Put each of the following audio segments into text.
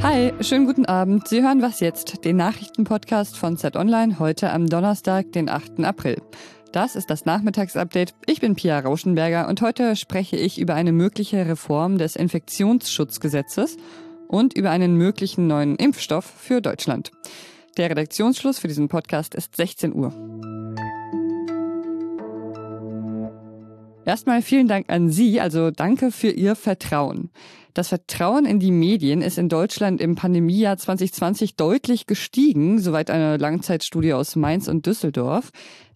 Hi, schönen guten Abend. Sie hören Was jetzt, den Nachrichtenpodcast von Zeit Online, heute am Donnerstag, den 8. April. Das ist das Nachmittagsupdate. Ich bin Pia Rauschenberger und heute spreche ich über eine mögliche Reform des Infektionsschutzgesetzes und über einen möglichen neuen Impfstoff für Deutschland. Der Redaktionsschluss für diesen Podcast ist 16 Uhr. Erstmal vielen Dank an Sie, also danke für Ihr Vertrauen. Das Vertrauen in die Medien ist in Deutschland im Pandemiejahr 2020 deutlich gestiegen, soweit eine Langzeitstudie aus Mainz und Düsseldorf.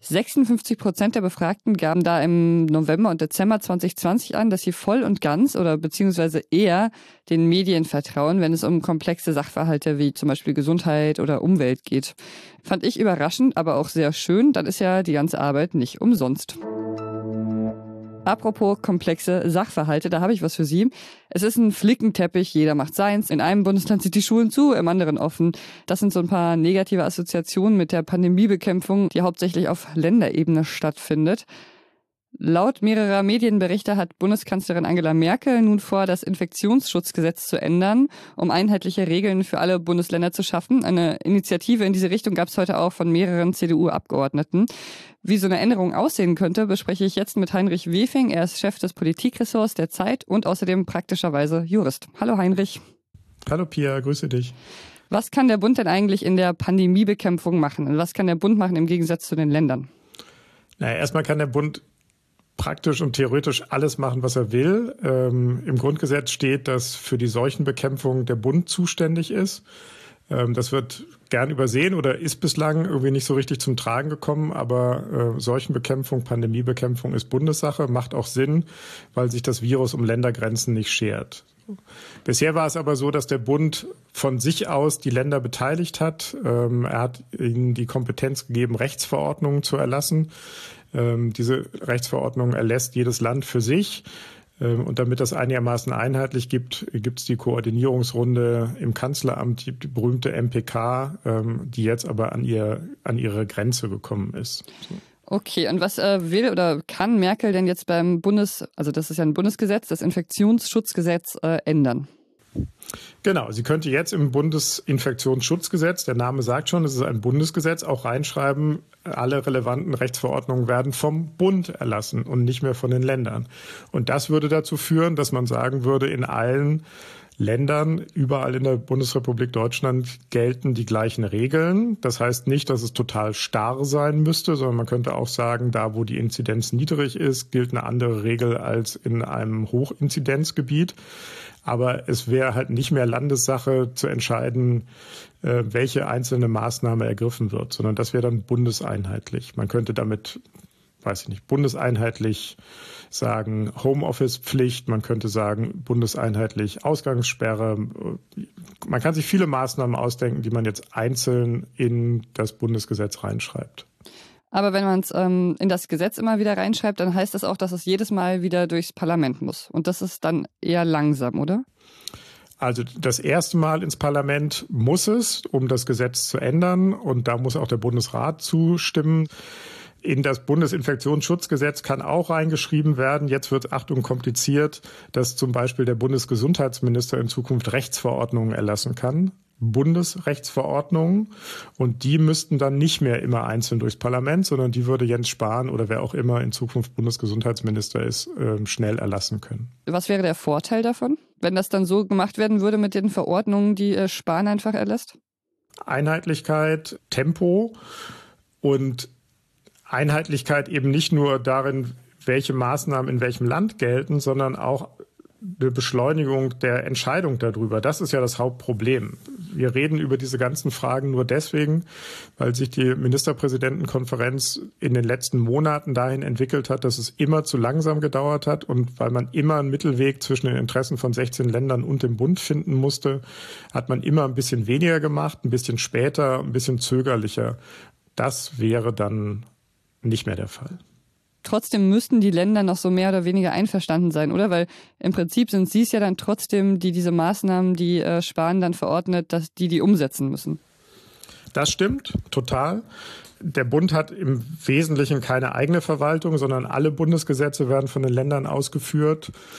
56% der Befragten gaben da im November und Dezember 2020 an, dass sie voll und ganz oder beziehungsweise eher den Medien vertrauen, wenn es um komplexe Sachverhalte wie zum Beispiel Gesundheit oder Umwelt geht. Fand ich überraschend, aber auch sehr schön. Dann ist ja die ganze Arbeit nicht umsonst. Apropos komplexe Sachverhalte, da habe ich was für Sie. Es ist ein Flickenteppich, jeder macht seins. In einem Bundesland sind die Schulen zu, im anderen offen. Das sind so ein paar negative Assoziationen mit der Pandemiebekämpfung, die hauptsächlich auf Länderebene stattfindet. Laut mehrerer Medienberichte hat Bundeskanzlerin Angela Merkel nun vor, das Infektionsschutzgesetz zu ändern, um einheitliche Regeln für alle Bundesländer zu schaffen. Eine Initiative in diese Richtung gab es heute auch von mehreren CDU-Abgeordneten. Wie so eine Änderung aussehen könnte, bespreche ich jetzt mit Heinrich Wefing. Er ist Chef des Politikressorts der Zeit und außerdem praktischerweise Jurist. Hallo Heinrich. Hallo Pia, grüße dich. Was kann der Bund denn eigentlich in der Pandemiebekämpfung machen? Und was kann der Bund machen im Gegensatz zu den Ländern? Erstmal kann der Bund praktisch und theoretisch alles machen, was er will. Im Grundgesetz steht, dass für die Seuchenbekämpfung der Bund zuständig ist. Das wird gern übersehen oder ist bislang irgendwie nicht so richtig zum Tragen gekommen. Aber Seuchenbekämpfung, Pandemiebekämpfung ist Bundessache, macht auch Sinn, weil sich das Virus um Ländergrenzen nicht schert. Bisher war es aber so, dass der Bund von sich aus die Länder beteiligt hat. Er hat ihnen die Kompetenz gegeben, Rechtsverordnungen zu erlassen. Diese Rechtsverordnung erlässt jedes Land für sich. Und damit das einigermaßen einheitlich gibt es die Koordinierungsrunde im Kanzleramt, die berühmte MPK, die jetzt aber an ihre Grenze gekommen ist. Okay, und was will oder kann Merkel denn jetzt beim also das ist ja ein Bundesgesetz, das Infektionsschutzgesetz ändern? Genau, sie könnte jetzt im Bundesinfektionsschutzgesetz, der Name sagt schon, es ist ein Bundesgesetz, auch reinschreiben, alle relevanten Rechtsverordnungen werden vom Bund erlassen und nicht mehr von den Ländern. Und das würde dazu führen, dass man sagen würde, in allen Ländern, überall in der Bundesrepublik Deutschland gelten die gleichen Regeln. Das heißt nicht, dass es total starr sein müsste, sondern man könnte auch sagen, da wo die Inzidenz niedrig ist, gilt eine andere Regel als in einem Hochinzidenzgebiet. Aber es wäre halt nicht mehr Landessache zu entscheiden, welche einzelne Maßnahme ergriffen wird, sondern das wäre dann bundeseinheitlich. Man könnte damit, bundeseinheitlich sagen Homeoffice-Pflicht, man könnte sagen bundeseinheitlich Ausgangssperre. Man kann sich viele Maßnahmen ausdenken, die man jetzt einzeln in das Bundesgesetz reinschreibt. Aber wenn man es in das Gesetz immer wieder reinschreibt, dann heißt das auch, dass es jedes Mal wieder durchs Parlament muss. Und das ist dann eher langsam, oder? Also das erste Mal ins Parlament muss es, um das Gesetz zu ändern. Und da muss auch der Bundesrat zustimmen. In das Bundesinfektionsschutzgesetz kann auch reingeschrieben werden, jetzt wird, Achtung, kompliziert, dass zum Beispiel der Bundesgesundheitsminister in Zukunft Rechtsverordnungen erlassen kann. Bundesrechtsverordnungen, und die müssten dann nicht mehr immer einzeln durchs Parlament, sondern die würde Jens Spahn oder wer auch immer in Zukunft Bundesgesundheitsminister ist, schnell erlassen können. Was wäre der Vorteil davon, wenn das dann so gemacht werden würde mit den Verordnungen, die Spahn einfach erlässt? Einheitlichkeit, Tempo und Einheitlichkeit eben nicht nur darin, welche Maßnahmen in welchem Land gelten, sondern auch eine Beschleunigung der Entscheidung darüber. Das ist ja das Hauptproblem. Wir reden über diese ganzen Fragen nur deswegen, weil sich die Ministerpräsidentenkonferenz in den letzten Monaten dahin entwickelt hat, dass es immer zu langsam gedauert hat und weil man immer einen Mittelweg zwischen den Interessen von 16 Ländern und dem Bund finden musste, hat man immer ein bisschen weniger gemacht, ein bisschen später, ein bisschen zögerlicher. Das wäre dann nicht mehr der Fall. Trotzdem müssten die Länder noch so mehr oder weniger einverstanden sein, oder? Weil im Prinzip sind sie es ja dann trotzdem, die diese Maßnahmen, die Spahn dann verordnet, dass die umsetzen müssen. Das stimmt, total. Der Bund hat im Wesentlichen keine eigene Verwaltung, sondern alle Bundesgesetze werden von den Ländern ausgeführt.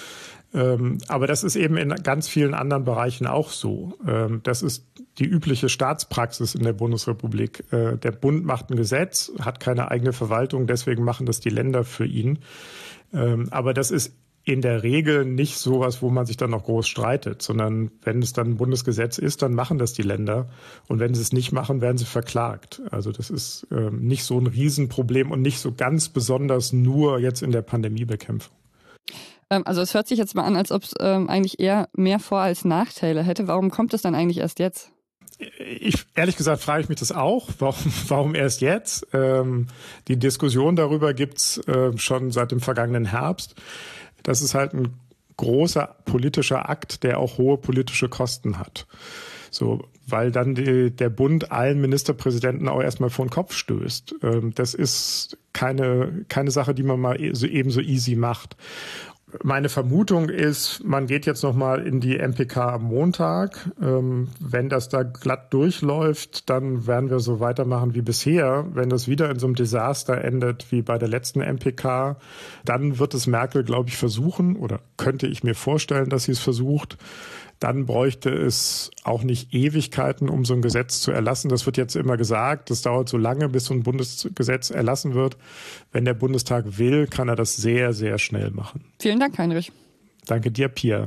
Aber das ist eben in ganz vielen anderen Bereichen auch so. Das ist die übliche Staatspraxis in der Bundesrepublik. Der Bund macht ein Gesetz, hat keine eigene Verwaltung, deswegen machen das die Länder für ihn. Aber das ist in der Regel nicht sowas, wo man sich dann noch groß streitet, sondern wenn es dann ein Bundesgesetz ist, dann machen das die Länder. Und wenn sie es nicht machen, werden sie verklagt. Also das ist nicht so ein Riesenproblem und nicht so ganz besonders nur jetzt in der Pandemiebekämpfung. Also es hört sich jetzt mal an, als ob es eigentlich eher mehr Vor- als Nachteile hätte. Warum kommt es dann eigentlich erst jetzt? Ehrlich gesagt frage ich mich das auch. Warum erst jetzt? Die Diskussion darüber gibt's schon seit dem vergangenen Herbst. Das ist halt ein großer politischer Akt, der auch hohe politische Kosten hat. So, weil dann der Bund allen Ministerpräsidenten auch erstmal vor den Kopf stößt. Das ist keine Sache, die man mal ebenso easy macht. Meine Vermutung ist, man geht jetzt nochmal in die MPK am Montag. Wenn das da glatt durchläuft, dann werden wir so weitermachen wie bisher. Wenn das wieder in so einem Desaster endet wie bei der letzten MPK, dann wird es Merkel, glaube ich, versuchen oder könnte ich mir vorstellen, dass sie es versucht. Dann bräuchte es auch nicht Ewigkeiten, um so ein Gesetz zu erlassen. Das wird jetzt immer gesagt, das dauert so lange, bis so ein Bundesgesetz erlassen wird. Wenn der Bundestag will, kann er das sehr, sehr schnell machen. Vielen Dank, Heinrich. Danke dir, Pia.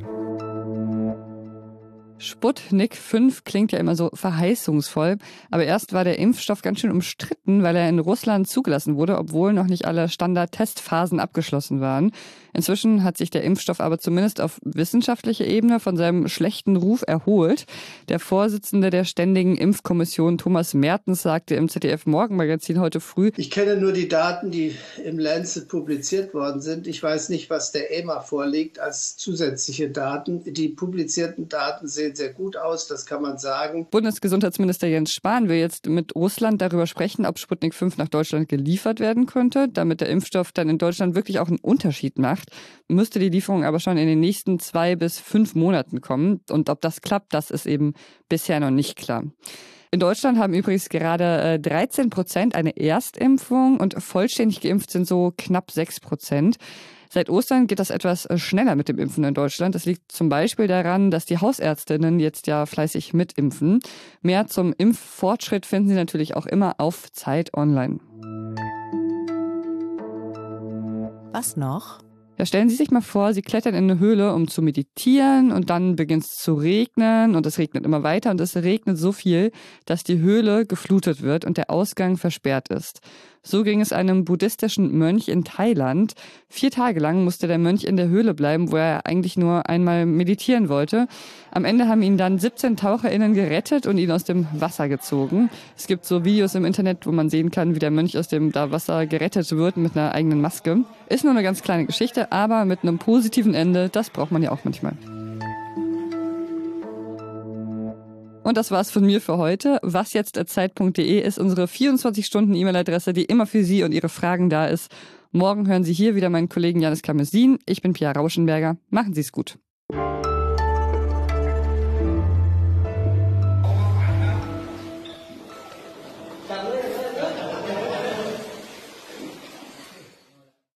Sputnik 5 klingt ja immer so verheißungsvoll, aber erst war der Impfstoff ganz schön umstritten, weil er in Russland zugelassen wurde, obwohl noch nicht alle Standard-Testphasen abgeschlossen waren. Inzwischen hat sich der Impfstoff aber zumindest auf wissenschaftlicher Ebene von seinem schlechten Ruf erholt. Der Vorsitzende der Ständigen Impfkommission, Thomas Mertens, sagte im ZDF-Morgenmagazin heute früh: Ich kenne nur die Daten, die im Lancet publiziert worden sind. Ich weiß nicht, was der EMA vorlegt als zusätzliche Daten. Die publizierten Daten sehen sehr gut aus, das kann man sagen. Bundesgesundheitsminister Jens Spahn will jetzt mit Russland darüber sprechen, ob Sputnik 5 nach Deutschland geliefert werden könnte. Damit der Impfstoff dann in Deutschland wirklich auch einen Unterschied macht, müsste die Lieferung aber schon in den nächsten 2 bis 5 Monaten kommen. Und ob das klappt, das ist eben bisher noch nicht klar. In Deutschland haben übrigens gerade 13% eine Erstimpfung und vollständig geimpft sind so knapp 6%. Seit Ostern geht das etwas schneller mit dem Impfen in Deutschland. Das liegt zum Beispiel daran, dass die Hausärztinnen jetzt ja fleißig mitimpfen. Mehr zum Impffortschritt finden Sie natürlich auch immer auf Zeit Online. Was noch? Ja, stellen Sie sich mal vor, Sie klettern in eine Höhle, um zu meditieren und dann beginnt es zu regnen und es regnet immer weiter und es regnet so viel, dass die Höhle geflutet wird und der Ausgang versperrt ist. So ging es einem buddhistischen Mönch in Thailand. 4 Tage lang musste der Mönch in der Höhle bleiben, wo er eigentlich nur einmal meditieren wollte. Am Ende haben ihn dann 17 TaucherInnen gerettet und ihn aus dem Wasser gezogen. Es gibt so Videos im Internet, wo man sehen kann, wie der Mönch aus dem Wasser gerettet wird mit einer eigenen Maske. Ist nur eine ganz kleine Geschichte, aber mit einem positiven Ende, das braucht man ja auch manchmal. Und das war's von mir für heute. wasjetzt@zeit.de ist unsere 24-Stunden-E-Mail-Adresse, die immer für Sie und Ihre Fragen da ist. Morgen hören Sie hier wieder meinen Kollegen Janis Karmesin. Ich bin Pia Rauschenberger. Machen Sie es gut.